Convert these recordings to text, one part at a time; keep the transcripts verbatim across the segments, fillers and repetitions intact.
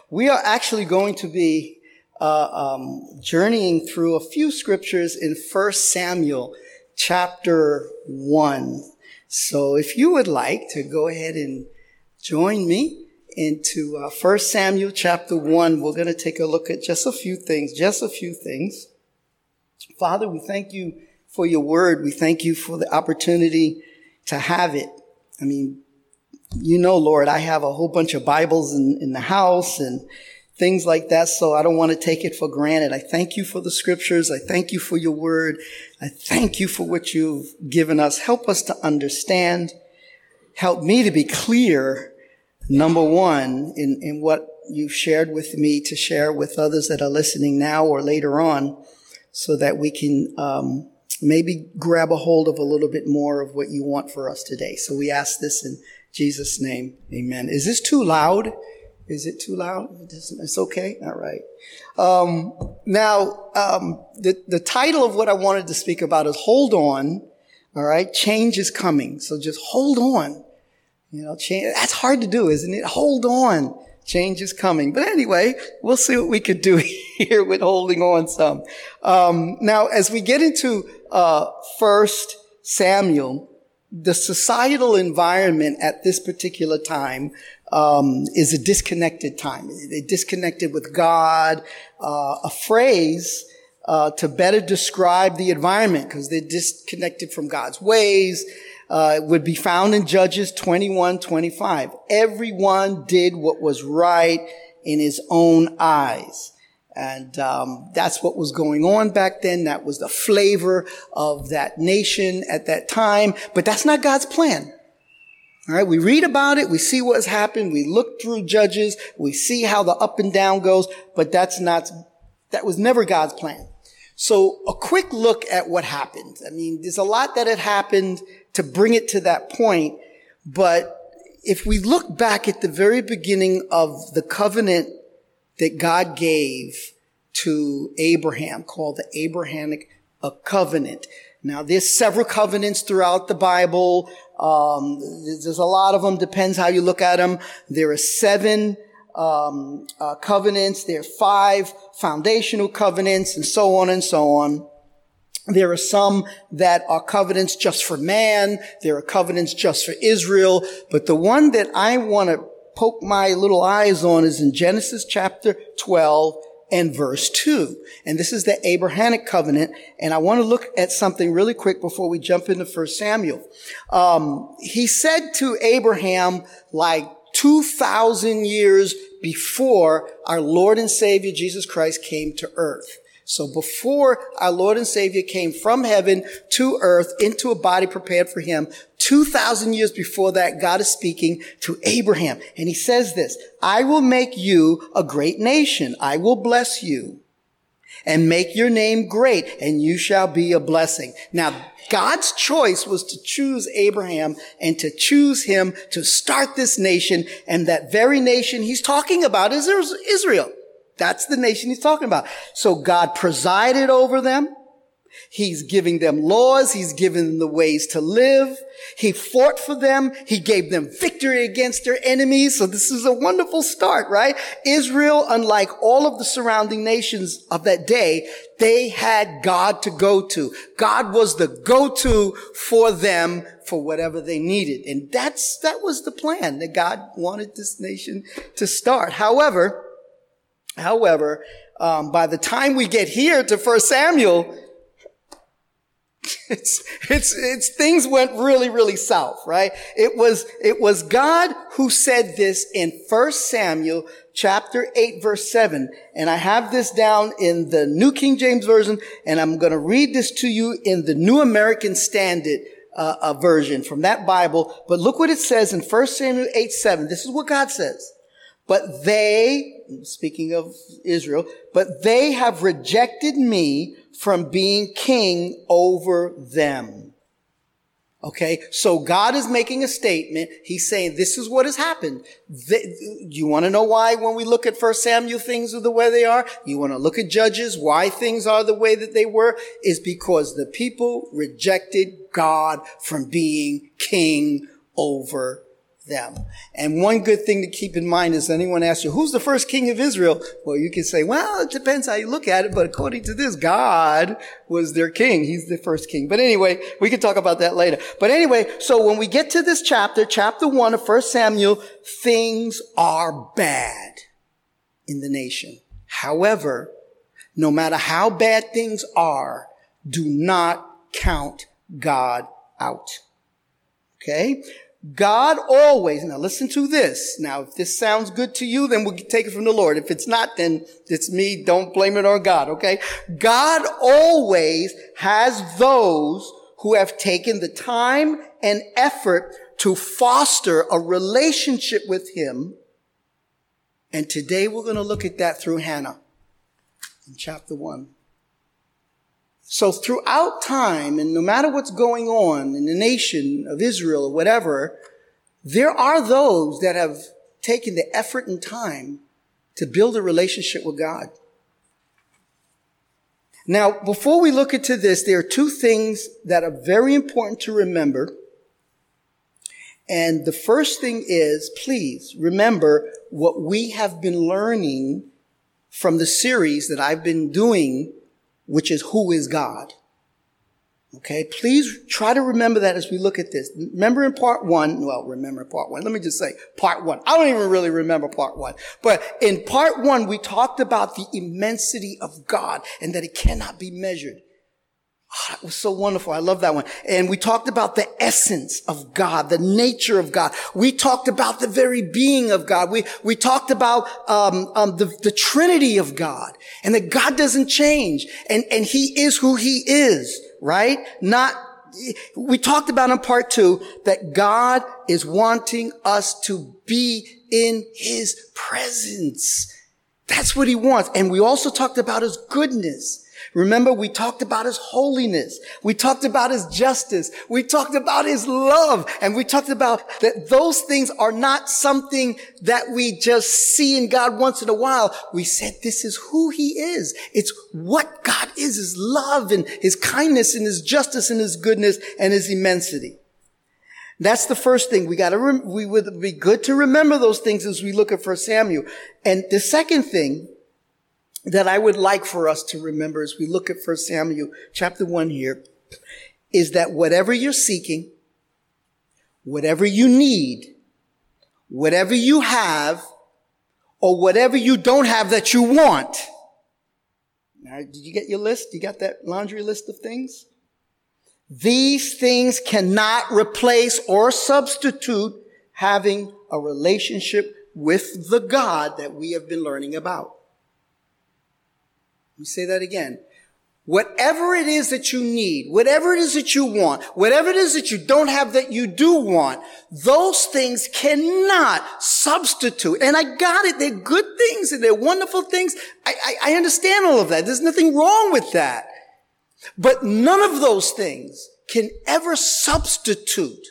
We are actually going to be uh, um, journeying through a few scriptures in First Samuel chapter one. So if you would like to go ahead and join me into uh, First Samuel chapter one, we're going to take a look at just a few things, just a few things. Father, we thank you for your word. We thank you for the opportunity to have it. I mean, you know, Lord, I have a whole bunch of Bibles in, in the house and things like that, so I don't want to take it for granted. I thank you for the scriptures. I thank you for your word. I thank you for what you've given us. Help us to understand. Help me to be clear, number one, in, in what you've shared with me to share with others that are listening now or later on, so that we can um, maybe grab a hold of a little bit more of what you want for us today. So we ask this in Jesus' name. Amen. Is this too loud? Is it too loud? It's okay. All right. Um, now, um, the, the title of what I wanted to speak about is Hold On. All right. Change is coming. So just hold on. You know, change, that's hard to do, isn't it? Hold on. Change is coming. But anyway, we'll see what we could do here with holding on some. Um, now, as we get into, uh, First Samuel, the societal environment at this particular time um, is a disconnected time. They're disconnected with God. Uh, a phrase uh, to better describe the environment, because they're disconnected from God's ways, uh, would be found in Judges twenty-one twenty-five. Everyone did what was right in his own eyes. And um that's what was going on back then. That was the flavor of that nation at that time. But that's not God's plan. All right, we read about it. We see what's happened. We look through Judges. We see how the up and down goes. But that's not, that was never God's plan. So a quick look at what happened. I mean, there's a lot that had happened to bring it to that point. But if we look back at the very beginning of the covenant that God gave to Abraham, called the Abrahamic uh, covenant. Now, there's several covenants throughout the Bible. Um, there's a lot of them. Depends how you look at them. There are seven um, uh, covenants. There are five foundational covenants, and so on and so on. There are some that are covenants just for man. There are covenants just for Israel. But the one that I want to poke my little eyes on is in Genesis chapter twelve and verse two. And this is the Abrahamic covenant. And I want to look at something really quick before we jump into First Samuel. Um, he said to Abraham like two thousand years before our Lord and Savior Jesus Christ came to earth. So before our Lord and Savior came from heaven to earth into a body prepared for him, two thousand years before that, God is speaking to Abraham. And he says this, I will make you a great nation. I will bless you and make your name great, and you shall be a blessing. Now, God's choice was to choose Abraham and to choose him to start this nation. And that very nation he's talking about is Israel. That's the nation he's talking about. So God presided over them. He's giving them laws. He's giving them the ways to live. He fought for them. He gave them victory against their enemies. So this is a wonderful start, right? Israel, unlike all of the surrounding nations of that day, they had God to go to. God was the go-to for them for whatever they needed. And that's, that was the plan that God wanted this nation to start. However, However, um, by the time we get here to First Samuel, it's, it's, it's, things went really, really south, right? It was, it was God who said this in First Samuel chapter eight, verse seven. And I have this down in the New King James Version, and I'm going to read this to you in the New American Standard uh, uh, version from that Bible. But look what it says in First Samuel eight, seven. This is what God says. But they, speaking of Israel, but they have rejected me from being king over them. Okay, so God is making a statement. He's saying this is what has happened. The, you want to know why when we look at First Samuel things are the way they are? You want to look at Judges, why things are the way that they were? Is because the people rejected God from being king over them. And one good thing to keep in mind is anyone asks you, who's the first king of Israel? Well, you can say, well, it depends how you look at it, but according to this, God was their king. He's the first king. But anyway, we can talk about that later. But anyway, so when we get to this chapter, chapter one of First Samuel, things are bad in the nation. However, no matter how bad things are, do not count God out. Okay? God always, now listen to this. Now, if this sounds good to you, then we'll take it from the Lord. If it's not, then it's me. Don't blame it on God, okay? God always has those who have taken the time and effort to foster a relationship with Him. And today we're going to look at that through Hannah in chapter one. So throughout time, and no matter what's going on in the nation of Israel or whatever, there are those that have taken the effort and time to build a relationship with God. Now, before we look into this, there are two things that are very important to remember. And the first thing is, please remember what we have been learning from the series that I've been doing, which is Who is God? Okay, please try to remember that as we look at this. Remember in part one, well, remember part one. Let me just say part one. I don't even really remember part one. But in part one, we talked about the immensity of God and that it cannot be measured. Oh, that was so wonderful. I love that one. And we talked about the essence of God, the nature of God. We talked about the very being of God. We, we talked about, um, um, the, the Trinity of God and that God doesn't change and, and He is who He is, right? Not, we talked about in part two that God is wanting us to be in His presence. That's what He wants. And we also talked about His goodness. Remember, we talked about His holiness. We talked about His justice. We talked about His love. And we talked about that those things are not something that we just see in God once in a while. We said this is who He is. It's what God is, His love and His kindness and His justice and His goodness and His immensity. That's the first thing. We gotta, rem- we would be good to remember those things as we look at First Samuel. And the second thing that I would like for us to remember as we look at First Samuel chapter one here is that whatever you're seeking, whatever you need, whatever you have, or whatever you don't have that you want. Now, did you get your list? You got that laundry list of things? These things cannot replace or substitute having a relationship with the God that we have been learning about. Let me say that again. Whatever it is that you need, whatever it is that you want, whatever it is that you don't have that you do want, those things cannot substitute. And I got it. They're good things and they're wonderful things. I, I, I understand all of that. There's nothing wrong with that. But none of those things can ever substitute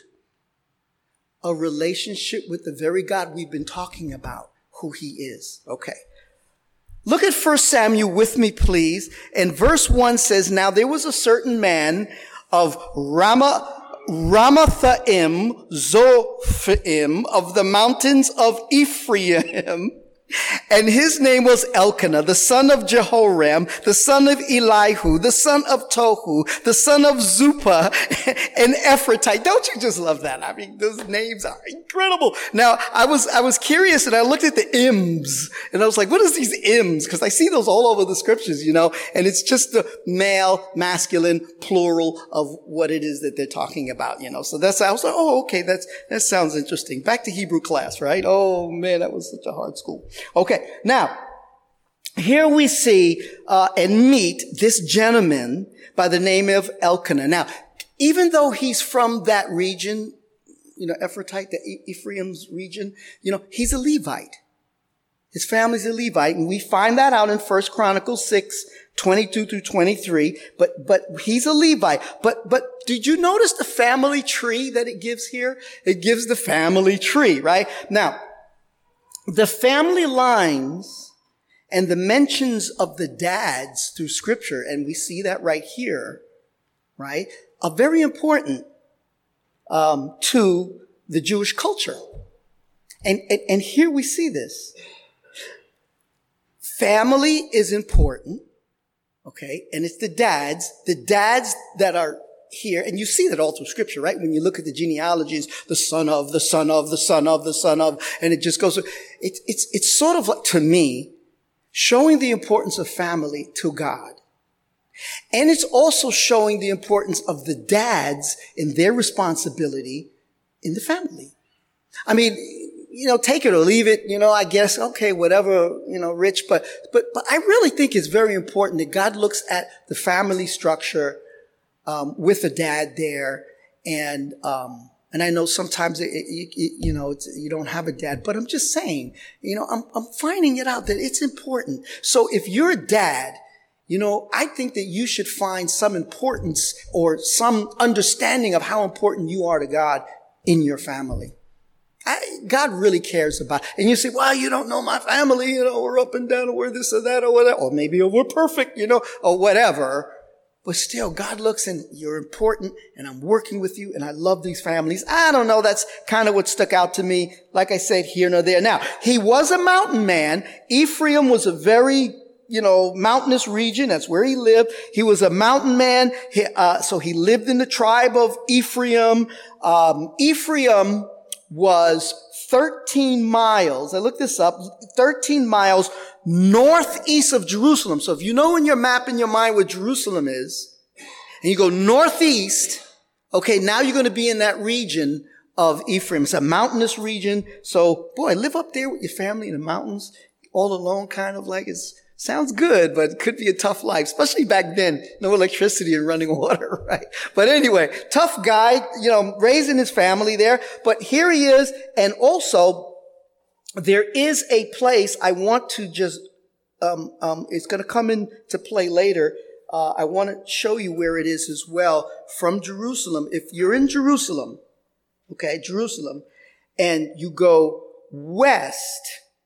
a relationship with the very God we've been talking about, who He is. Okay. Look at First Samuel with me, please. And verse one says, now there was a certain man of Ramah, Ramathaim, Zophim, of the mountains of Ephraim, and his name was Elkanah, the son of Jehoram, the son of Elihu, the son of Tohu, the son of Zuppah, and Ephratite. Don't you just love that? I mean, those names are incredible. Now, I was, I was curious and I looked at the Ims and I was like, what is these Ims? Because I see those all over the scriptures, you know, and it's just the male, masculine, plural of what it is that they're talking about, you know. So that's, I was like, oh, okay, that's, that sounds interesting. Back to Hebrew class, right? Oh man, that was such a hard school. Okay, now, here we see uh, and meet this gentleman by the name of Elkanah. Now, even though he's from that region, you know, Ephratite, the Ephraim's region, you know, he's a Levite. His family's a Levite, and we find that out in First Chronicles six, twenty-two through twenty-three, but, but he's a Levite. But, but did you notice the family tree that it gives here? It gives the family tree, right? Now, the family lines and the mentions of the dads through scripture, and we see that right here, right, are very important um, to the Jewish culture. And, and, and here we see this. Family is important. Okay. And it's the dads, the dads that are here. And you see that all through scripture, right? When you look at the genealogies, the son of, the son of, the son of, the son of, and it just goes, it's, it's, it's sort of like, to me, showing the importance of family to God. And it's also showing the importance of the dads in their responsibility in the family. I mean, you know, take it or leave it, you know, I guess, okay, whatever, you know, Rich, but, but, but I really think it's very important that God looks at the family structure, um, with a dad there. And, um, and I know sometimes, it, it, it, you know, it's, you don't have a dad, but I'm just saying, you know, I'm, I'm finding it out that it's important. So if you're a dad, you know, I think that you should find some importance or some understanding of how important you are to God in your family. I, God really cares about it. And you say, well, you don't know my family, you know, we're up and down, or we're this or that or whatever, or maybe we're perfect, you know, or whatever. But still, God looks and you're important and I'm working with you and I love these families. I don't know. That's kind of what stuck out to me. Like I said, here nor there. Now, he was a mountain man. Ephraim was a very, you know, mountainous region. That's where he lived. He was a mountain man. He, uh, so he lived in the tribe of Ephraim. Um, Ephraim was thirteen miles. I looked this up, thirteen miles northeast of Jerusalem. So if you know in your map in your mind where Jerusalem is, and you go northeast, okay, now you're going to be in that region of Ephraim. It's a mountainous region. So, boy, live up there with your family in the mountains, all alone, kind of like it's, sounds good, but it could be a tough life, especially back then. No electricity and running water, right? But anyway, tough guy, you know, raising his family there. But here he is. And also, there is a place I want to just, um, um, it's going to come into play later. Uh, I want to show you where it is as well from Jerusalem. If you're in Jerusalem, okay, Jerusalem, and you go west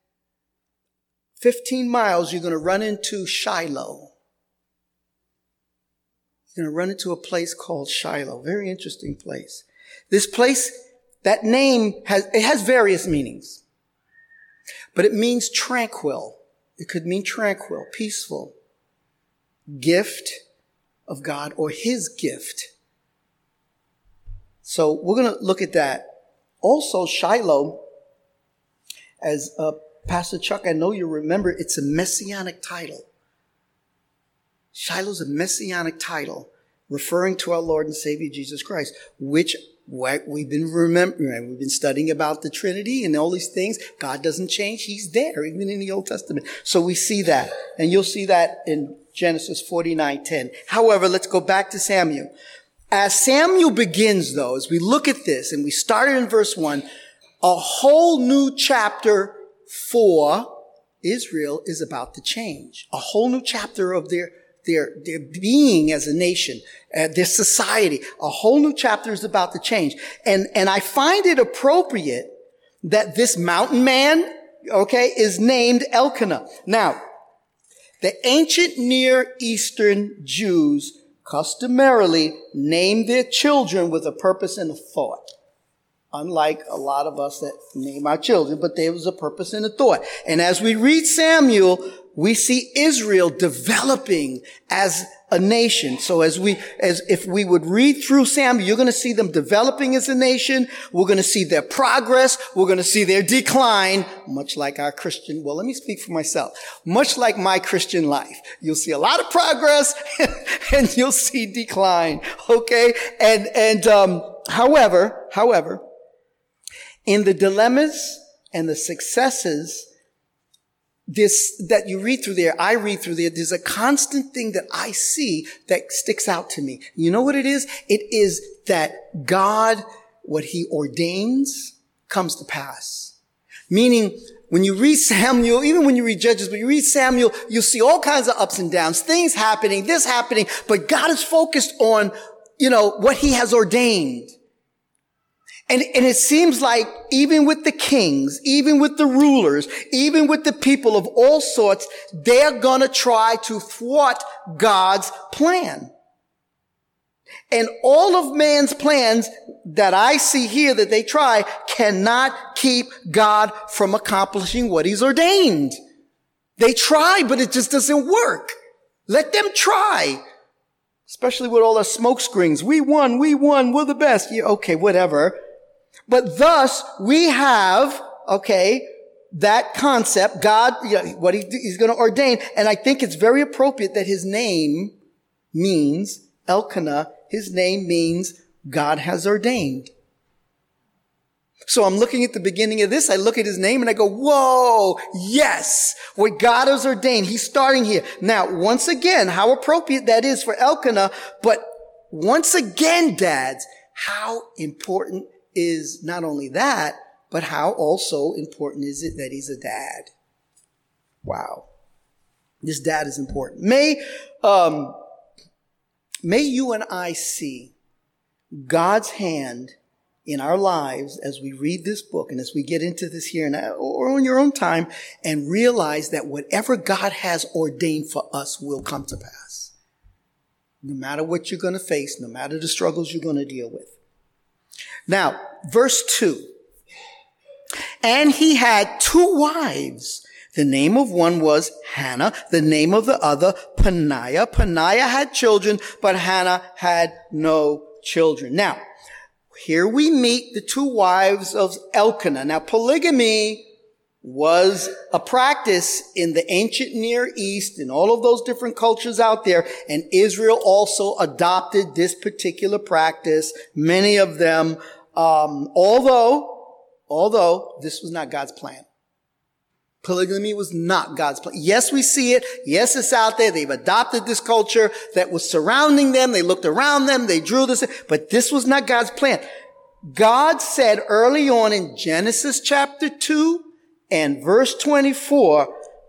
fifteen miles, you're going to run into Shiloh. You're going to run into a place called Shiloh. Very interesting place. This place, that name has, it has various meanings. But it means tranquil. It could mean tranquil, peaceful, gift of God, or his gift. So we're going to look at that. Also, Shiloh, as uh, Pastor Chuck, I know you remember, it's a messianic title. Shiloh's a messianic title referring to our Lord and Savior Jesus Christ, which we've been remembering. We've been studying about the Trinity and all these things. God doesn't change. He's there, even in the Old Testament. So we see that. And you'll see that in Genesis forty-nine ten. However, let's go back to Samuel. As Samuel begins, though, as we look at this, and we started in verse one, a whole new chapter for Israel is about to change. A whole new chapter of their Their, their being as a nation, uh, their society. A whole new chapter is about to change. And, and I find it appropriate that this mountain man, okay, is named Elkanah. Now, the ancient Near Eastern Jews customarily named their children with a purpose and a thought. Unlike a lot of us that name our children, but there was a purpose and a thought. And as we read Samuel, we see Israel developing as a nation. So as we, as if we would read through Samuel, you're going to see them developing as a nation. We're going to see their progress. We're going to see their decline, much like our Christian, well, let me speak for myself. Much like my Christian life. You'll see a lot of progress and you'll see decline. Okay. And, and, um, however, however, in the dilemmas and the successes this, that you read through there, I read through there, there's a constant thing that I see that sticks out to me. You know what it is? It is that God, what he ordains, comes to pass. Meaning, when you read Samuel, even when you read Judges, but you read Samuel, you'll see all kinds of ups and downs, things happening, this happening, but God is focused on, you know, what he has ordained. And, and it seems like even with the kings, even with the rulers, even with the people of all sorts, they're gonna try to thwart God's plan. And all of man's plans that I see here that they try cannot keep God from accomplishing what he's ordained. They try, but it just doesn't work. Let them try. Especially with all the smoke screens. We won, we won, we're the best. Yeah, okay, whatever. But thus, we have, okay, that concept, God, you know, what he, he's going to ordain. And I think it's very appropriate that his name means, Elkanah, his name means God has ordained. So I'm looking at the beginning of this, I look at his name and I go, whoa, yes, what God has ordained. He's starting here. Now, once again, how appropriate that is for Elkanah, but once again, dads, how important is not only that, but how also important is it that he's a dad? Wow. This dad is important. May, um, may you and I see God's hand in our lives as we read this book and as we get into this here now or on your own time and realize that whatever God has ordained for us will come to pass. No matter what you're going to face, no matter the struggles you're going to deal with. Now, verse two. And he had two wives. The name of one was Hannah. The name of the other, Peninnah. Peninnah had children, but Hannah had no children. Now, here we meet the two wives of Elkanah. Now, polygamy was a practice in the ancient Near East and all of those different cultures out there. And Israel also adopted this particular practice. Many of them, um, although, although this was not God's plan. Polygamy was not God's plan. Yes, we see it. Yes, it's out there. They've adopted this culture that was surrounding them. They looked around them. They drew this. But this was not God's plan. God said early on in Genesis chapter two and verse twenty-four,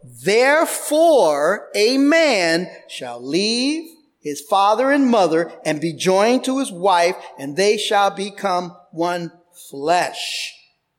therefore a man shall leave his father and mother and be joined to his wife, and they shall become one flesh.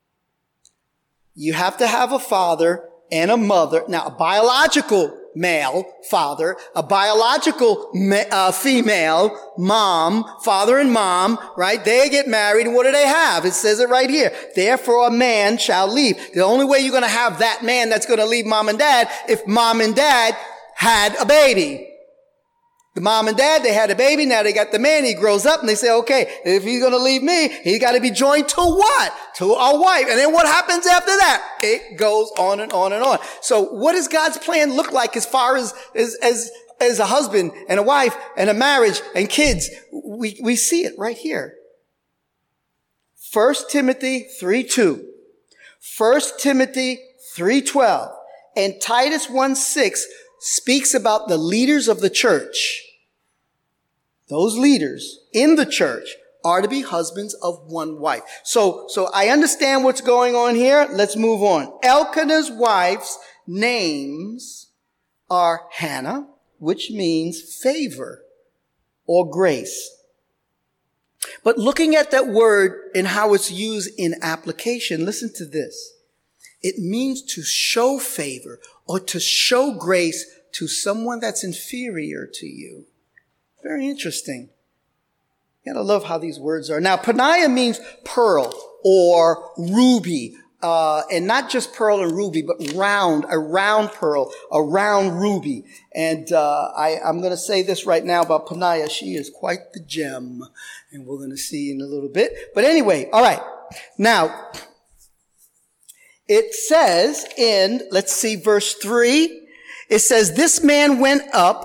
You have to have a father and a mother. Now, a biological male father, a biological ma- uh, female mom, father and mom, right? They get married, and what do they have? It says it right here. Therefore, a man shall leave. The only way you're going to have that man that's going to leave mom and dad if mom and dad had a baby. The mom and dad, they had a baby. Now they got the man. He grows up and they say, okay, if he's going to leave me, he's got to be joined to what? To a wife. And then what happens after that? It goes on and on and on. So what does God's plan look like as far as, as, as, as a husband and a wife and a marriage and kids? We, we see it right here. First Timothy three two. First Timothy three twelve. And Titus one six speaks about the leaders of the church. Those leaders in the church are to be husbands of one wife. So, so I understand what's going on here. Let's move on. Elkanah's wife's names are Hannah, which means favor or grace. But looking at that word and how it's used in application, listen to this. It means to show favor or to show grace to someone that's inferior to you. Very interesting. You gotta love how these words are. Now, Peninnah means pearl or ruby. Uh, and not just pearl and ruby, but round, a round pearl, a round ruby. And, uh, I, I'm gonna say this right now about Peninnah. She is quite the gem. And we're gonna see in a little bit. But anyway, alright. Now, it says in, let's see, verse three, it says, this man went up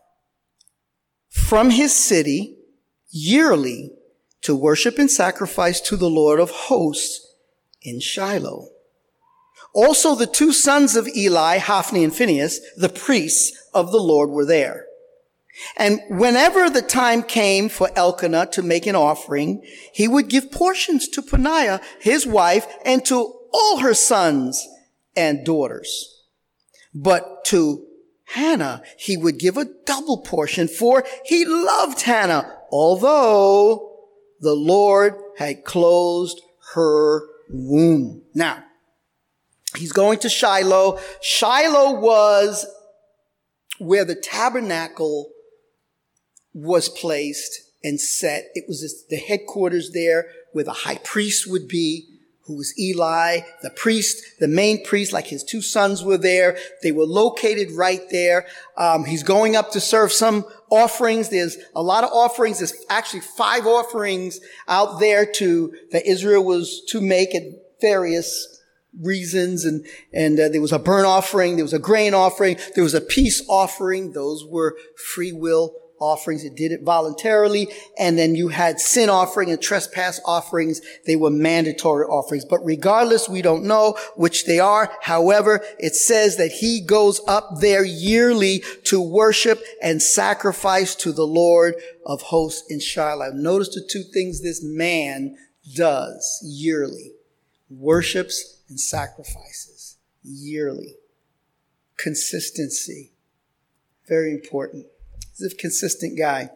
from his city yearly to worship and sacrifice to the Lord of hosts in Shiloh. Also the two sons of Eli, Hophni and Phinehas, the priests of the Lord, were there. And whenever the time came for Elkanah to make an offering, he would give portions to Peninnah, his wife, and to all her sons and daughters. But to Hannah, he would give a double portion, for he loved Hannah, although the Lord had closed her womb. Now, he's going to Shiloh. Shiloh was where the tabernacle was placed and set. It was this, the headquarters there where the high priest would be, who was Eli, the priest, the main priest, like his two sons were there. They were located right there. Um, he's going up to serve some offerings. There's a lot of offerings. There's actually five offerings out there to, that Israel was to make at various reasons. And, and uh, there was a burnt offering. There was a grain offering. There was a peace offering. Those were free will offerings. It did it voluntarily. And then you had sin offering and trespass offerings. They were mandatory offerings. But regardless, we don't know which they are. However, it says that he goes up there yearly to worship and sacrifice to the Lord of hosts in Shiloh. Notice the two things this man does yearly. Worships and sacrifices yearly. Consistency. Very important. He's a consistent guy.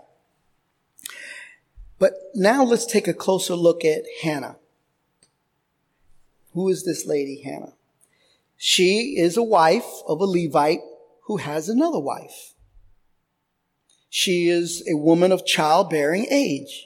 But now let's take a closer look at Hannah. Who is this lady, Hannah? She is a wife of a Levite who has another wife. She is a woman of childbearing age.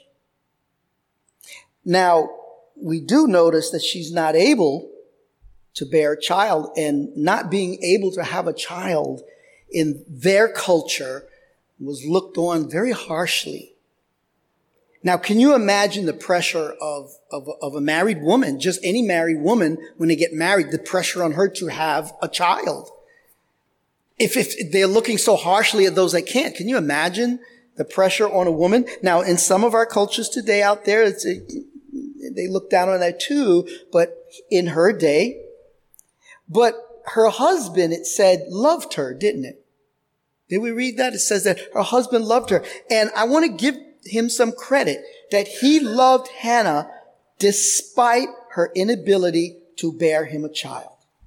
Now, we do notice that she's not able to bear a child, and not being able to have a child in their culture was looked on very harshly. Now, can you imagine the pressure of, of, of a married woman, just any married woman, when they get married, the pressure on her to have a child? If, if they're looking so harshly at those that can't, can you imagine the pressure on a woman? Now, in some of our cultures today out there, it's a, they look down on that too, but in her day, but her husband, it said, loved her, didn't it? Did we read that? It says that her husband loved her. And I want to give him some credit that he loved Hannah despite her inability to bear him a child.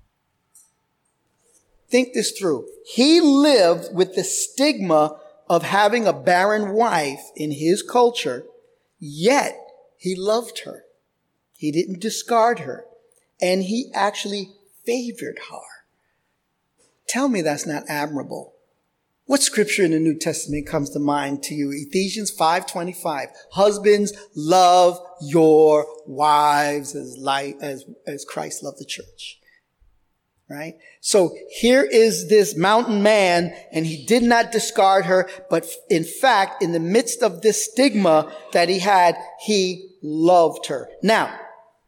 Think this through. He lived with the stigma of having a barren wife in his culture, yet he loved her. He didn't discard her, and he actually favored her. Tell me that's not admirable. What scripture in the New Testament comes to mind to you? Ephesians five twenty-five. Husbands, love your wives as light, as, as Christ loved the church. Right? So here is this mountain man, and he did not discard her, but in fact, in the midst of this stigma that he had, he loved her. Now,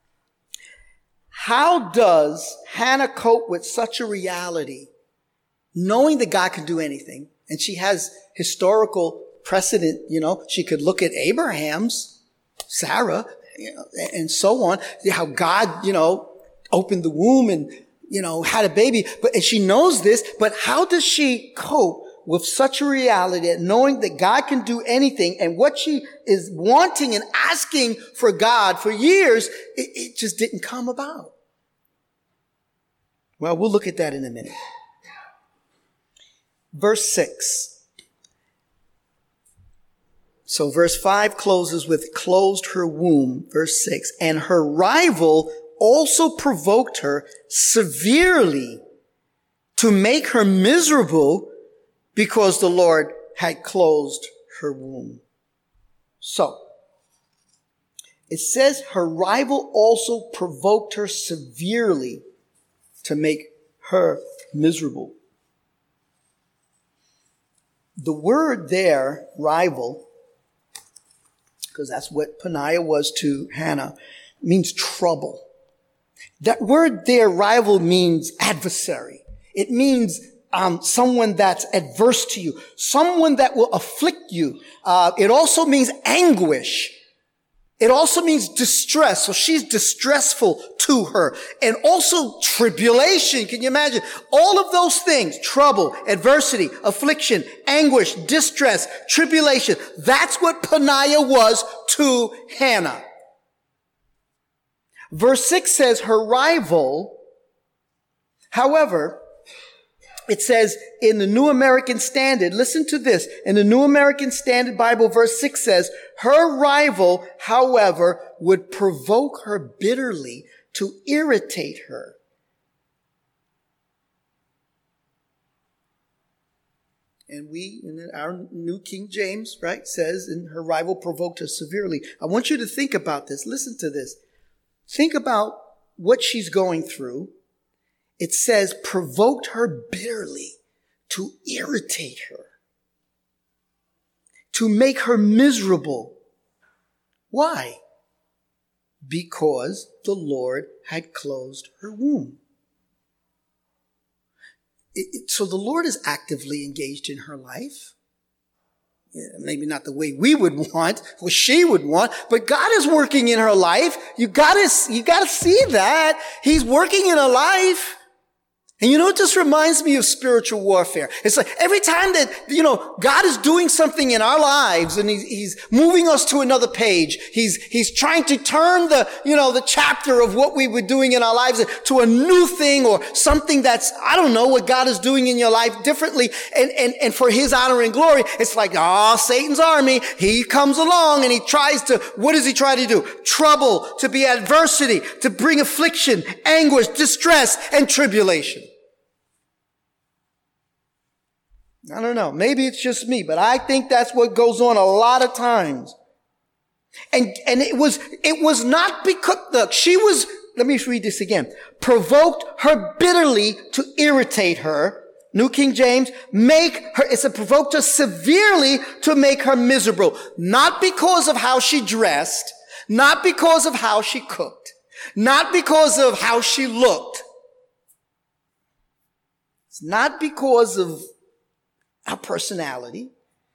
how does Hannah cope with such a reality? Knowing that God can do anything, and she has historical precedent, you know, she could look at Abraham's, Sarah, you know, and so on, how God, you know, opened the womb and, you know, had a baby, but, and she knows this, but how does she cope with such a reality, knowing that God can do anything, and what she is wanting and asking for God for years, it, it just didn't come about? Well, we'll look at that in a minute. Verse six. So verse five closes with closed her womb. Verse six. And her rival also provoked her severely to make her miserable because the Lord had closed her womb. So it says her rival also provoked her severely to make her miserable. The word there, rival, because that's what Peninnah was to Hannah, means trouble. That word there, rival, means adversary. It means um, someone that's adverse to you, someone that will afflict you. Uh, it also means anguish. It also means distress. So she's distressful to her. And also tribulation. Can you imagine? All of those things, trouble, adversity, affliction, anguish, distress, tribulation. That's what Peninnah was to Hannah. Verse six says her rival, however, it says in the New American Standard, listen to this. In the New American Standard Bible, verse six says, her rival, however, would provoke her bitterly to irritate her. And we, in our New King James, right, says, and her rival provoked her severely. I want you to think about this. Listen to this. Think about what she's going through. It says, provoked her bitterly to irritate her, to make her miserable. Why? Because the Lord had closed her womb. It, it, so the Lord is actively engaged in her life. Yeah, maybe not the way we would want, or she would want, but God is working in her life. You gotta, you gotta see that. He's working in her life. And you know, it just reminds me of spiritual warfare. It's like every time that, you know, God is doing something in our lives and he's, he's moving us to another page. He's, he's trying to turn the, you know, the chapter of what we were doing in our lives to a new thing or something that's, I don't know, what God is doing in your life differently. And, and, and for his honor and glory, it's like, oh, Satan's army. He comes along and he tries to, what does he try to do? Trouble, to be adversity, to bring affliction, anguish, distress, and tribulation. I don't know. Maybe it's just me, but I think that's what goes on a lot of times. And, and it was, it was not because, look, she was, let me read this again. Provoked her bitterly to irritate her. New King James, make her, it's a provoked her severely to make her miserable. Not because of how she dressed, not because of how she cooked, not because of how she looked. It's not because of her personality.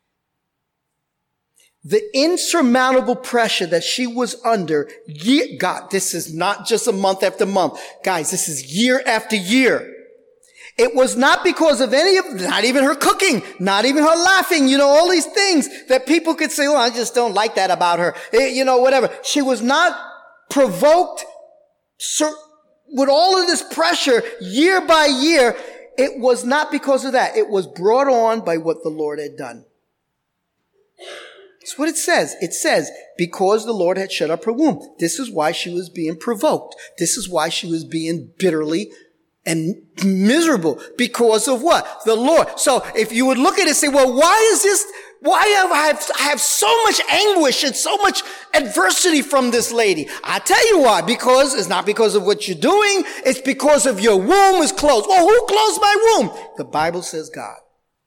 The insurmountable pressure that she was under, year, God, this is not just a month after month. Guys, this is year after year. It was not because of any of, not even her cooking, not even her laughing, you know, all these things that people could say, well, I just don't like that about her, you know, whatever. She was not provoked with all of this pressure year by year. It was not because of that. It was brought on by what the Lord had done. That's what it says. It says, because the Lord had shut up her womb. This is why she was being provoked. This is why she was being bitterly and miserable. Because of what? The Lord. So if you would look at it and say, well, why is this, why have I have, I have so much anguish and so much adversity from this lady? I tell you why. Because it's not because of what you're doing. It's because of your womb is closed. Well, who closed my womb? The Bible says God.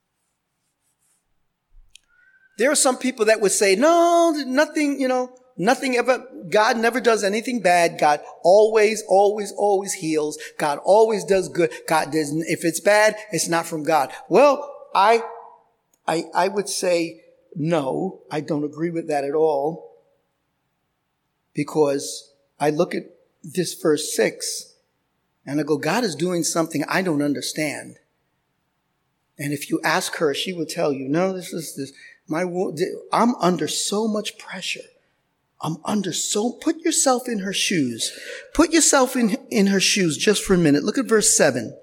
There are some people that would say, no, nothing, you know, nothing ever, God never does anything bad. God always, always, always heals. God always does good. God doesn't, if it's bad, it's not from God. Well, I, I, I would say, no, I don't agree with that at all. Because I look at this verse six and I go, God is doing something I don't understand. And if you ask her, she will tell you, no, this is this. My, I'm under so much pressure. I'm under so, put yourself in her shoes. Put yourself in, in her shoes just for a minute. Look at verse seven.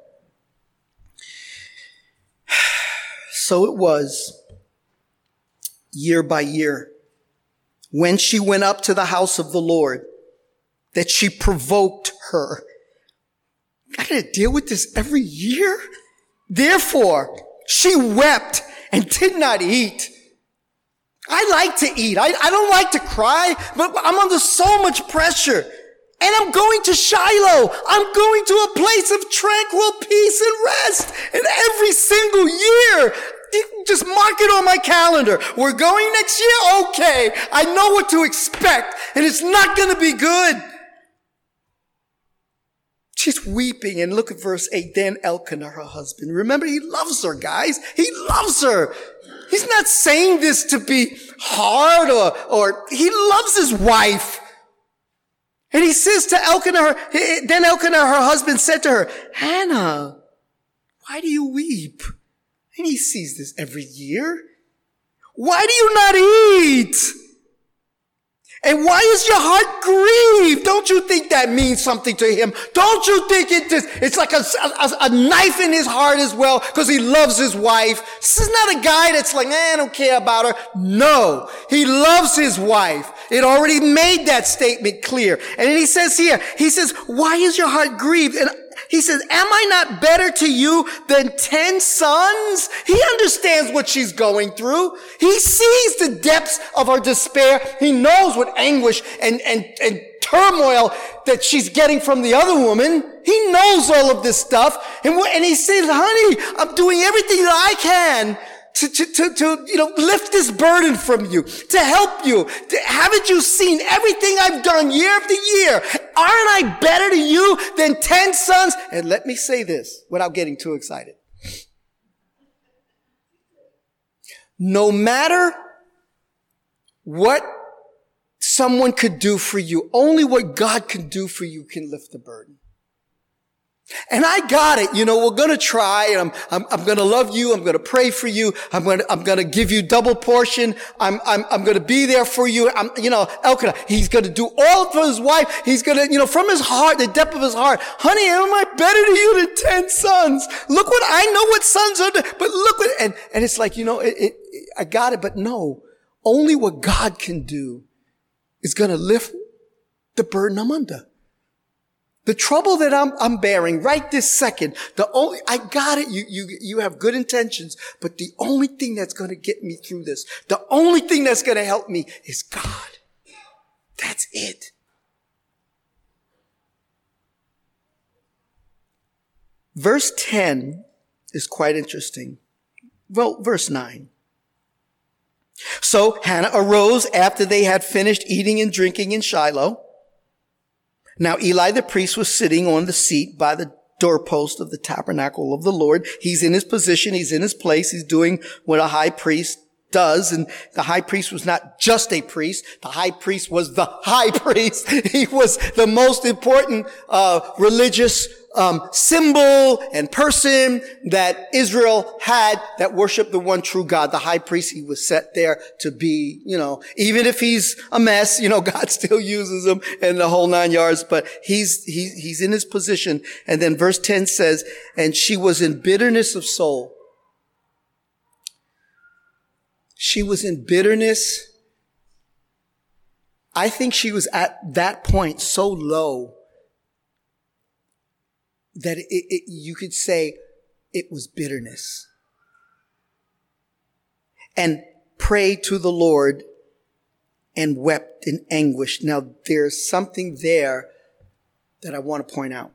So it was year by year when she went up to the house of the Lord that she provoked her. I gotta deal with this every year. Therefore, she wept and did not eat. I like to eat. I, I don't like to cry, but I'm under so much pressure. And I'm going to Shiloh. I'm going to a place of tranquil peace and rest. And every single year, just mark it on my calendar. We're going next year? Okay. I know what to expect. And it's not going to be good. She's weeping. And look at verse eight. Then Elkanah, her husband. Remember, he loves her, guys. He loves her. He's not saying this to be hard or, or he loves his wife. And he says to Elkanah, then Elkanah, her husband, said to her, Hannah, why do you weep? And he sees this every year. Why do you not eat? And why is your heart grieved? Don't you think that means something to him? Don't you think it just, it's like a, a, a knife in his heart as well because he loves his wife? This is not a guy that's like, eh, I don't care about her. No, he loves his wife. It already made that statement clear. And then he says here, he says, why is your heart grieved? And he says, am I not better to you than ten sons? He understands what she's going through. He sees the depths of her despair. He knows what anguish and, and, and turmoil that she's getting from the other woman. He knows all of this stuff. And, and he says, honey, I'm doing everything that I can To, to, to, to, you know, lift this burden from you, to help you. To, haven't you seen everything I've done year after year? Aren't I better to you than ten sons? And let me say this without getting too excited. No matter what someone could do for you, only what God can do for you can lift the burden. And I got it. You know, we're going to try, and I'm, I'm, I'm going to love you. I'm going to pray for you. I'm going to, I'm going to give you double portion. I'm, I'm, I'm going to be there for you. I'm, you know, Elkanah, he's going to do all for his wife. He's going to, you know, from his heart, the depth of his heart. Honey, am I better to you than ten sons? Look what, I know what sons are, but look what, and, and it's like, you know, it, it, I got it, but no, only what God can do is going to lift the burden I'm under. The trouble that I'm, I'm bearing right this second, the only, I got it. You, you, you have good intentions, but the only thing that's going to get me through this, the only thing that's going to help me is God. That's it. Verse ten is quite interesting. Well, verse nine. So Hannah arose after they had finished eating and drinking in Shiloh. Now Eli the priest was sitting on the seat by the doorpost of the tabernacle of the Lord. He's in his position. He's in his place. He's doing what a high priest does. And the high priest was not just a priest. The high priest was the high priest. He was the most important uh religious um symbol and person that Israel had that worshiped the one true God. The high priest, he was set there to be, you know, even if he's a mess, you know, God still uses him and the whole nine yards, but he's, he, he's in his position. And then verse ten says, and she was in bitterness of soul. She was in bitterness. I think she was at that point so low that it, it, you could say it was bitterness. And prayed to the Lord and wept in anguish. Now, there's something there that I want to point out.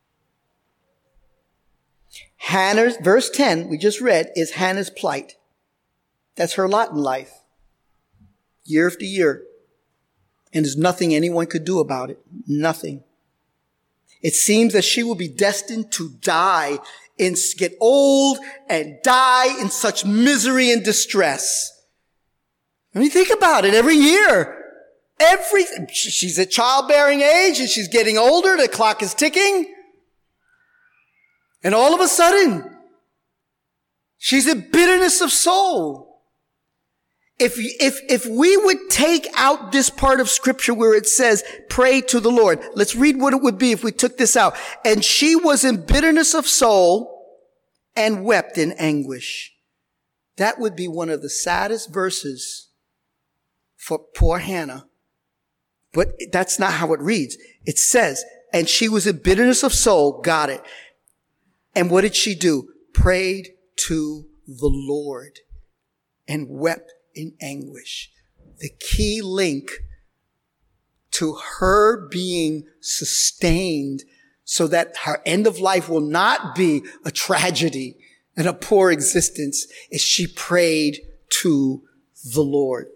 Hannah's, verse ten, we just read, is Hannah's plight. That's her lot in life. Year after year. And there's nothing anyone could do about it. Nothing. It seems that she will be destined to die and get old and die in such misery and distress. I mean, think about it. Every year, every, she's at childbearing age and she's getting older. The clock is ticking. And all of a sudden, she's in bitterness of soul. If, if, if we would take out this part of scripture where it says, pray to the Lord. Let's read what it would be if we took this out. And she was in bitterness of soul and wept in anguish. That would be one of the saddest verses for poor Hannah. But that's not how it reads. It says, and she was in bitterness of soul. Got it. And what did she do? Prayed to the Lord and wept in anguish. The key link to her being sustained so that her end of life will not be a tragedy and a poor existence is she prayed to the Lord.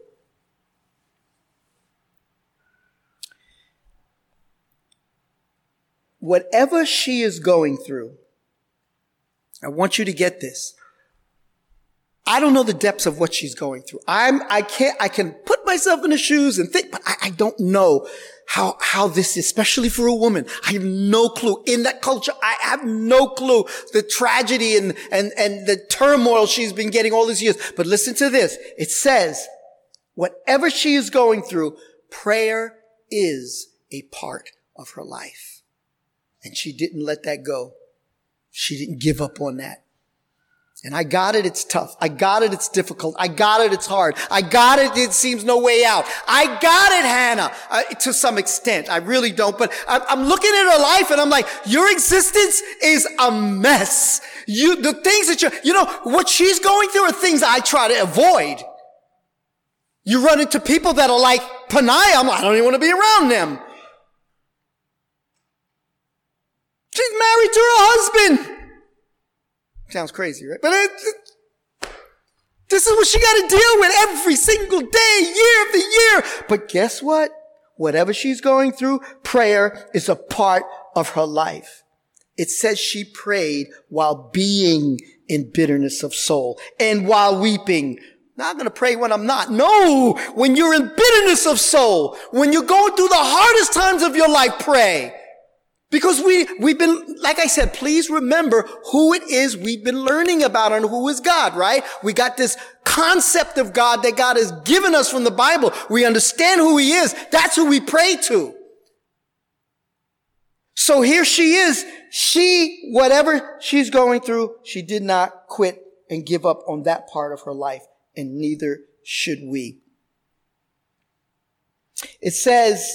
Whatever she is going through, I want you to get this. I don't know the depths of what she's going through. I'm, I can't, I can put myself in the shoes and think, but I, I don't know how, how this is, especially for a woman. I have no clue. In that culture, I have no clue the tragedy and, and, and the turmoil she's been getting all these years. But listen to this. It says, whatever she is going through, prayer is a part of her life. And she didn't let that go. She didn't give up on that. And I got it, it's tough. I got it, it's difficult. I got it, it's hard. I got it, it seems no way out. I got it, Hannah, uh, to some extent. I really don't, but I'm, I'm looking at her life and I'm like, your existence is a mess. You, the things that you, you know, what she's going through are things I try to avoid. You run into people that are like Peninnah. I'm like, I don't even want to be around them. She's married to her husband. Sounds crazy, right? But it, this is what she got to deal with every single day, year after year. But guess what? Whatever she's going through, prayer is a part of her life. It says she prayed while being in bitterness of soul and while weeping. Not going to pray when I'm not. No, when you're in bitterness of soul, when you're going through the hardest times of your life, pray. Because we, we've been, like I said, please remember who it is we've been learning about and who is God, right? We got this concept of God that God has given us from the Bible. We understand who he is. That's who we pray to. So here she is. She, whatever she's going through, she did not quit and give up on that part of her life, and neither should we. It says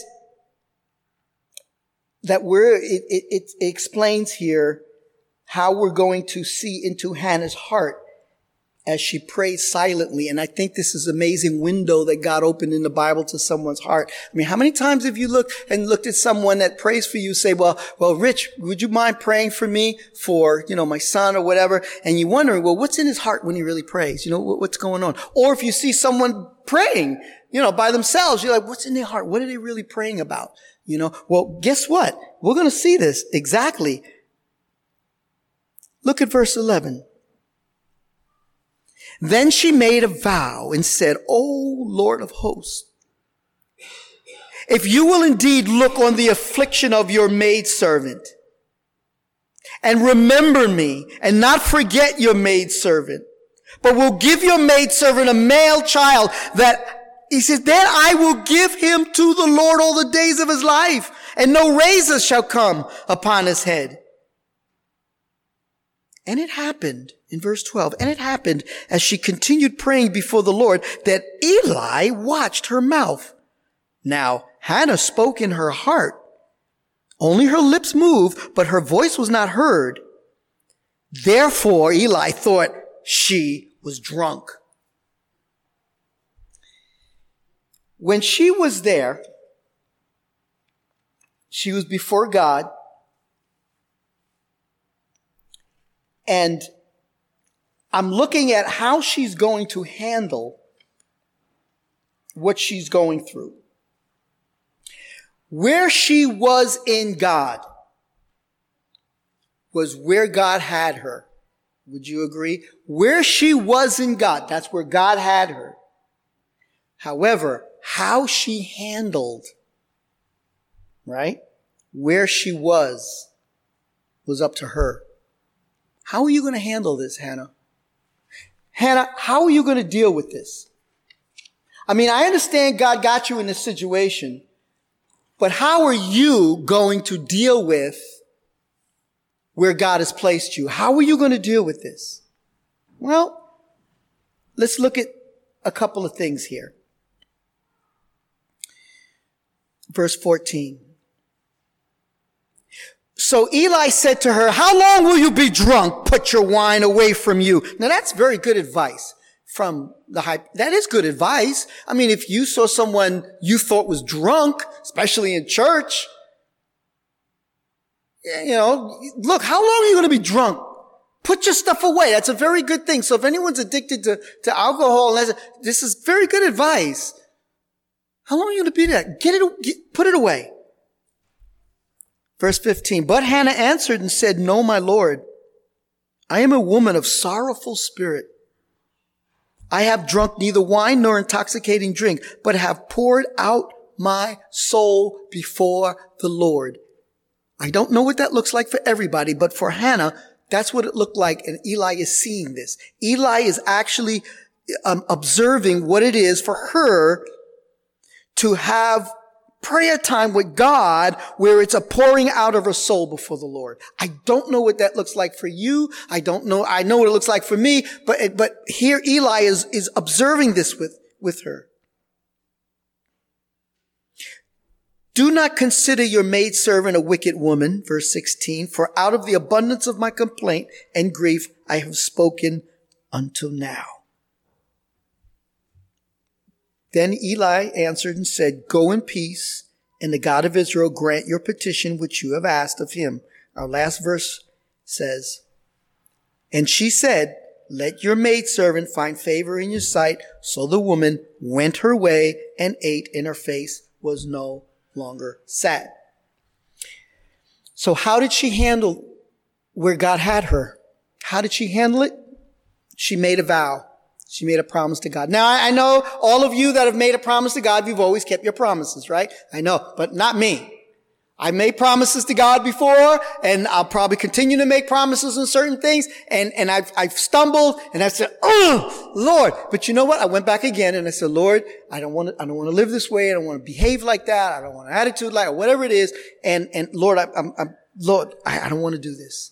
that we're, it, it, it explains here how we're going to see into Hannah's heart as she prays silently. And I think this is an amazing window that God opened in the Bible to someone's heart. I mean, how many times have you looked and looked at someone that prays for you, say, well, well, Rich, would you mind praying for me for, you know, my son or whatever? And you're wondering, well, what's in his heart when he really prays? You know, what's going on? Or if you see someone praying, you know, by themselves, you're like, what's in their heart? What are they really praying about? You know, well, guess what? We're going to see this exactly. Look at verse eleven. Then she made a vow and said, O Lord of hosts, if you will indeed look on the affliction of your maidservant and remember me and not forget your maidservant, but will give your maidservant a male child that he says, then I will give him to the Lord all the days of his life, and no razor shall come upon his head. And it happened, in verse twelve, and it happened as she continued praying before the Lord that Eli watched her mouth. Now, Hannah spoke in her heart. Only her lips moved, but her voice was not heard. Therefore, Eli thought she was drunk. When she was there, she was before God, and I'm looking at how she's going to handle what she's going through. Where she was in God was where God had her. Would you agree? Where she was in God, that's where God had her. However, how she handled, right, where she was, was up to her. How are you going to handle this, Hannah? Hannah, how are you going to deal with this? I mean, I understand God got you in this situation, but how are you going to deal with where God has placed you? How are you going to deal with this? Well, let's look at a couple of things here. Verse fourteen. So Eli said to her, how long will you be drunk? Put your wine away from you. Now that's very good advice from the high. That is good advice. I mean, if you saw someone you thought was drunk, especially in church, you know, look, how long are you going to be drunk? Put your stuff away. That's a very good thing. So if anyone's addicted to, to alcohol, this is very good advice. How long are you going to be there? Get it, get, put it away. Verse fifteen, but Hannah answered and said, no, my Lord, I am a woman of sorrowful spirit. I have drunk neither wine nor intoxicating drink, but have poured out my soul before the Lord. I don't know what that looks like for everybody, but for Hannah, that's what it looked like. And Eli is seeing this. Eli is actually um, observing what it is for her to have prayer time with God where it's a pouring out of her soul before the Lord. I don't know what that looks like for you. I don't know. I know what it looks like for me, but, but here Eli is, is observing this with, with her. Do not consider your maidservant a wicked woman, verse sixteen, for out of the abundance of my complaint and grief I have spoken until now. Then Eli answered and said, go in peace, and the God of Israel grant your petition which you have asked of him. Our last verse says, and she said, let your maidservant find favor in your sight. So the woman went her way and ate, and her face was no longer sad. So how did she handle where God had her? How did she handle it? She made a vow. She made a promise to God. Now, I know all of you that have made a promise to God, you've always kept your promises, right? I know, but not me. I made promises to God before, and I'll probably continue to make promises on certain things, and, and I've, I've stumbled, and I said, oh, Lord. But you know what? I went back again, and I said, Lord, I don't want to, I don't want to live this way. I don't want to behave like that. I don't want an attitude like, or whatever it is. And, and Lord, I, I'm, I'm, Lord, I, I don't want to do this.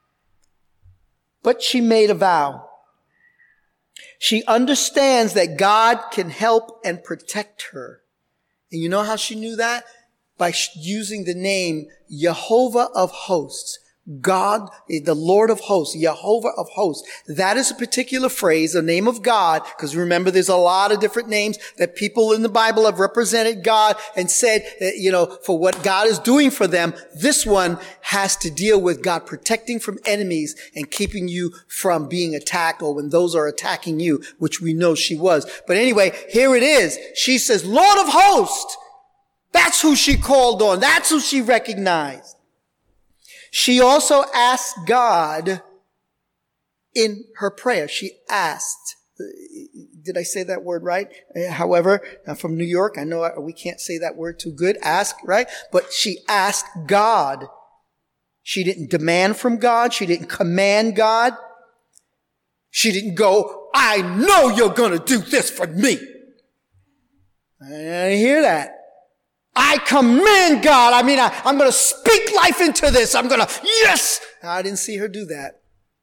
But she made a vow. She understands that God can help and protect her. And you know how she knew that? By using the name Jehovah of Hosts. God, the Lord of Hosts, Jehovah of Hosts. That is a particular phrase, the name of God, because remember there's a lot of different names that people in the Bible have represented God and said that, you know, for what God is doing for them, this one has to deal with God protecting from enemies and keeping you from being attacked, or when those are attacking you, which we know she was. But anyway, here it is. She says, Lord of Hosts. That's who she called on. That's who she recognized. She also asked God in her prayer. She asked, did I say that word right? However, I'm from New York. I know we can't say that word too good. Ask, right? But she asked God. She didn't demand from God. She didn't command God. She didn't go, I know you're going to do this for me. I didn't hear that. I command God. I mean, I, I'm going to speak life into this. I'm going to, yes. I didn't see her do that.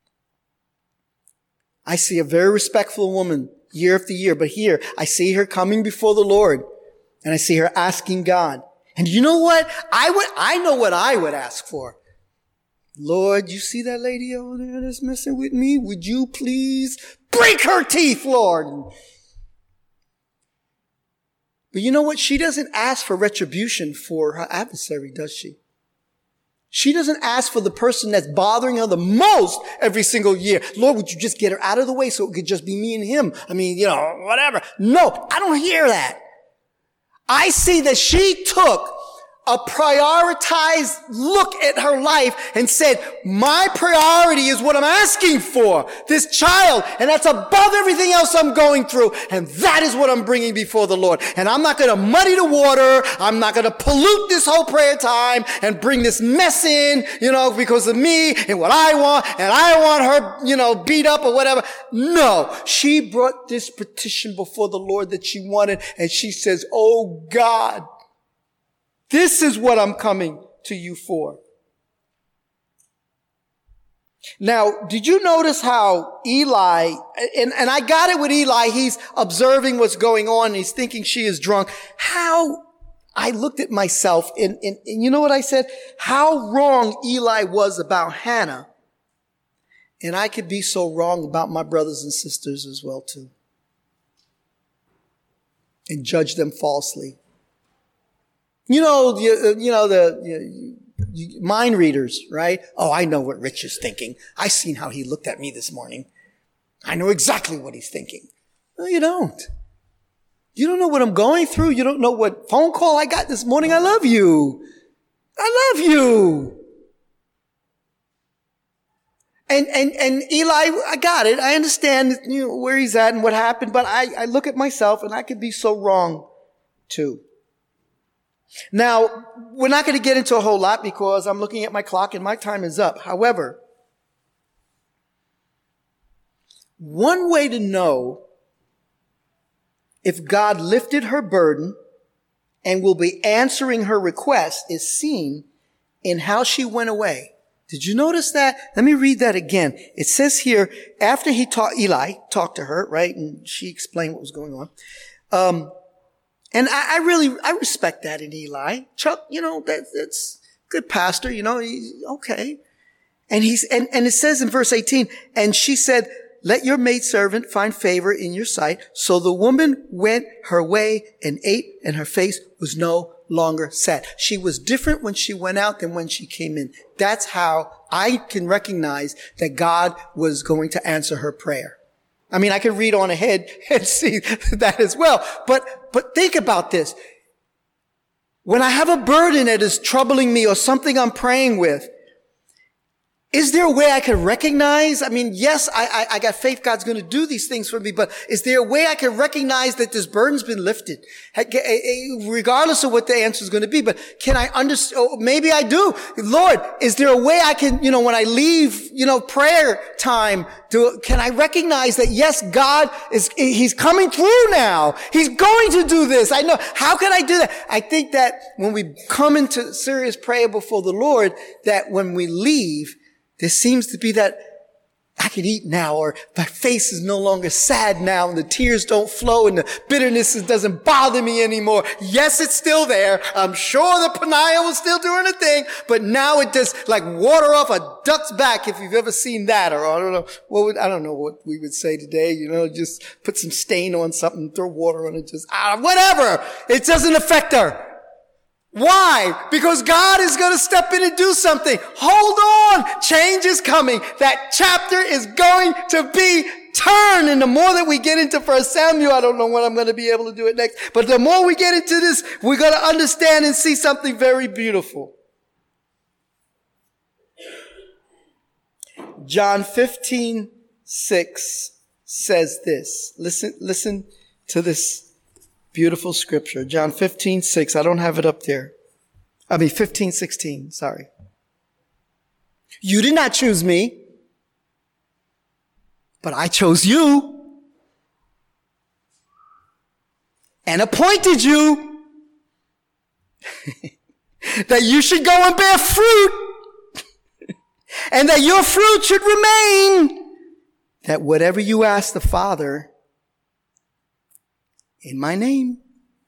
I see a very respectful woman year after year, but here I see her coming before the Lord, and I see her asking God. And you know what? I would, I know what I would ask for. Lord, you see that lady over there that's messing with me? Would you please break her teeth, Lord? But you know what? She doesn't ask for retribution for her adversary, does she? She doesn't ask for the person that's bothering her the most every single year. Lord, would you just get her out of the way so it could just be me and him? I mean, you know, whatever. No, I don't hear that. I see that she took a prioritized look at her life and said, my priority is what I'm asking for, this child, and that's above everything else I'm going through, and that is what I'm bringing before the Lord. And I'm not going to muddy the water. I'm not going to pollute this whole prayer time and bring this mess in, you know, because of me and what I want, and I want her, you know, beat up or whatever. No, she brought this petition before the Lord that she wanted, and she says, oh God, this is what I'm coming to you for. Now, did you notice how Eli, and, and I got it with Eli, he's observing what's going on, and he's thinking she is drunk. How I looked at myself, and, and, and you know what I said? How wrong Eli was about Hannah. And I could be so wrong about my brothers and sisters as well, too. And judge them falsely. You know, you, you know, the you, you, mind readers, right? Oh, I know what Rich is thinking. I seen how he looked at me this morning. I know exactly what he's thinking. No, you don't. You don't know what I'm going through. You don't know what phone call I got this morning. I love you. I love you. And, and, and Eli, I got it. I understand, you know, where he's at and what happened, but I, I look at myself and I could be so wrong too. Now, we're not going to get into a whole lot because I'm looking at my clock and my time is up. However, one way to know if God lifted her burden and will be answering her request is seen in how she went away. Did you notice that? Let me read that again. It says here, after he talked, Eli talked to her, right? And she explained what was going on. Um, and I, I really, I respect that in Eli. Chuck, you know, that, that's good pastor, you know, he's okay. And he's, and, and it says in verse eighteen, and she said, let your maidservant find favor in your sight. So the woman went her way and ate, and her face was no longer sad. She was different when she went out than when she came in. That's how I can recognize that God was going to answer her prayer. I mean, I can read on ahead and see that as well. But, but think about this. When I have a burden that is troubling me or something I'm praying with, is there a way I can recognize? I mean, yes, I, I, I got faith God's going to do these things for me, but is there a way I can recognize that this burden's been lifted? Regardless of what the answer is going to be, but can I understand? Maybe I do. Lord, is there a way I can, you know, when I leave, you know, prayer time, do, can I recognize that yes, God is, He's coming through now. He's going to do this. I know. How can I do that? I think that when we come into serious prayer before the Lord, that when we leave, there seems to be that I can eat now, or my face is no longer sad now, and the tears don't flow, and the bitterness doesn't bother me anymore. Yes, it's still there. I'm sure the Peniel was still doing a thing, but now it just like water off a duck's back, if you've ever seen that, or I don't know what would, I don't know what we would say today. You know, just put some stain on something, throw water on it, just ah, whatever. It doesn't affect her. Why? Because God is going to step in and do something. Hold on. Change is coming. That chapter is going to be turned. And the more that we get into First Samuel, I don't know when I'm going to be able to do it next, but the more we get into this, we're going to understand and see something very beautiful. John fifteen six says this. Listen, listen to this beautiful scripture. John fifteen six. I don't have it up there. I mean, fifteen sixteen. Sorry. You did not choose me, but I chose you and appointed you that you should go and bear fruit and that your fruit should remain, that whatever you ask the Father in my name,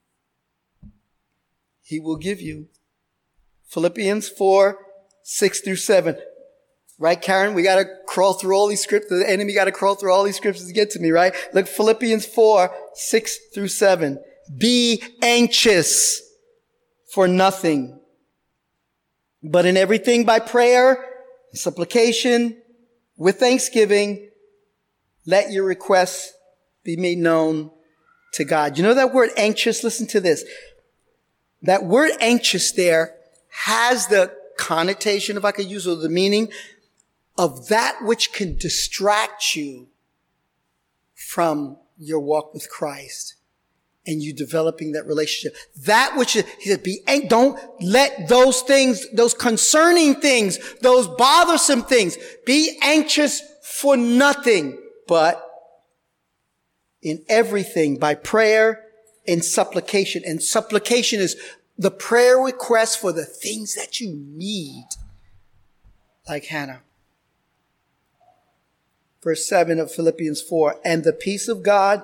He will give you. Philippians four, six through seven. Right, Karen? We got to crawl through all these scriptures. The enemy got to crawl through all these scriptures to get to me, right? Look, Philippians four, six through seven. Be anxious for nothing, but in everything by prayer, supplication, with thanksgiving, let your requests be made known to God. You know that word anxious? Listen to this. That word anxious there has the connotation, if I could use it, or the meaning of that which can distract you from your walk with Christ and you developing that relationship. That which is, he said, be, don't let those things, those concerning things, those bothersome things, be anxious for nothing, but in everything by prayer and supplication. And supplication is the prayer request for the things that you need. Like Hannah. Verse seven of Philippians four. And the peace of God,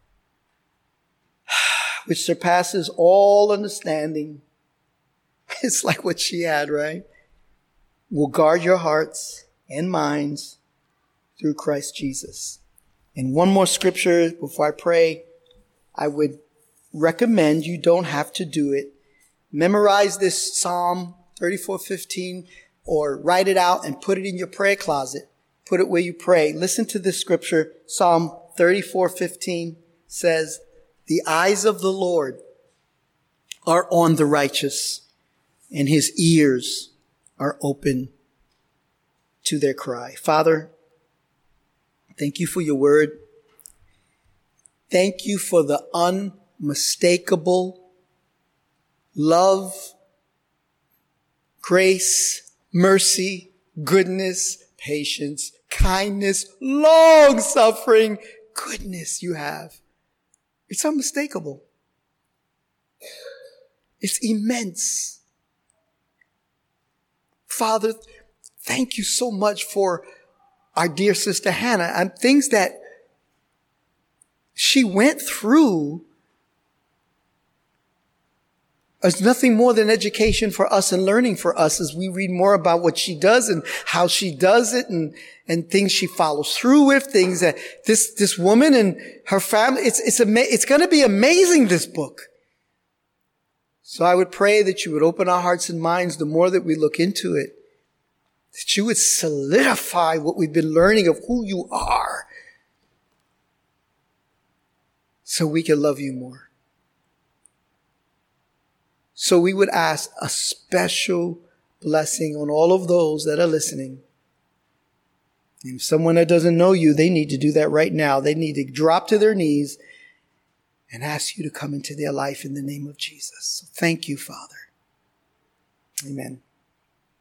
which surpasses all understanding. It's like what she had, right? Will guard your hearts and minds through Christ Jesus. And one more scripture before I pray. I would recommend, you don't have to do it, memorize this Psalm thirty-four fifteen or write it out and put it in your prayer closet. Put it where you pray. Listen to this scripture. Psalm thirty-four fifteen says, the eyes of the Lord are on the righteous, and His ears are open to their cry. Father, thank you for your word. Thank you for the unmistakable love, grace, mercy, goodness, patience, kindness, long suffering, goodness you have. It's unmistakable. It's immense. Father, thank you so much for our dear sister Hannah and things that she went through is nothing more than education for us and learning for us as we read more about what she does and how she does it and, and things she follows through with, things that this, this woman and her family, it's, it's, ama- it's going to be amazing, this book. So I would pray that you would open our hearts and minds the more that we look into it, that you would solidify what we've been learning of who you are so we can love you more. So we would ask a special blessing on all of those that are listening. If someone that doesn't know you, they need to do that right now. They need to drop to their knees and ask you to come into their life in the name of Jesus. So thank you, Father. Amen.